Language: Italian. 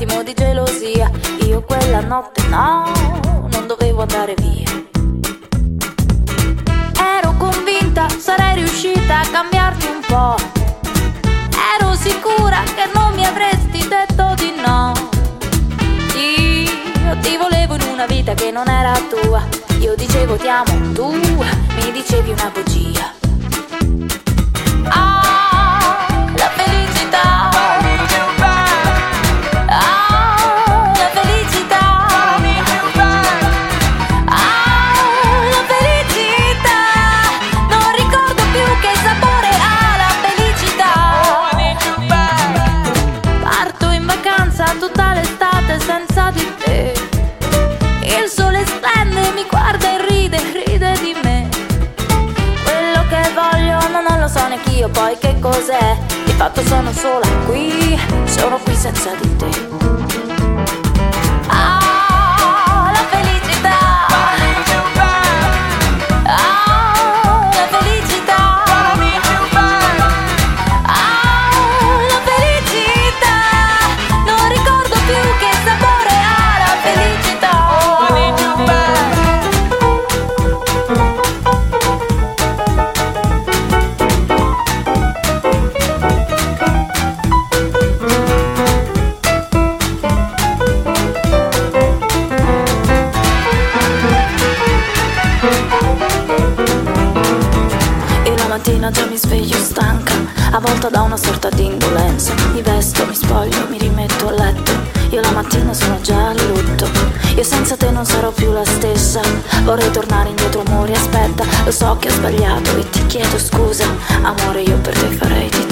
attimo di gelosia. Io quella notte no, non dovevo andare via. Ero convinta sarei riuscita a cambiarti un po'. Ero sicura che non mi avresti detto di no. Io ti volevo in una vita che non era tua. Io dicevo ti amo, tu mi dicevi una bugia. Ah, la felicità. Ah, la felicità. Ah, la felicità. Non ricordo più che sapore ha la felicità. Parto in vacanza tutta l'estate senza di te. Il sole splende, mi guarda e ride di me. Quello che voglio non lo so neanch'io, poi che cos'è? Di fatto sono sola qui, sono qui senza di te. Ah, la felicità. Ah, la felicità. Ah, la felicità. Non ricordo più che sapore ha la felicità. E la mattina già mi sveglio stanca, avvolta da una sorta di indolenza. Mi vesto, mi spoglio, mi rimetto a letto. Io la mattina sono già a lutto. Io senza te non sarò più la stessa. Vorrei tornare indietro, amore, aspetta. Lo so che ho sbagliato e ti chiedo scusa. Amore, io per te farei di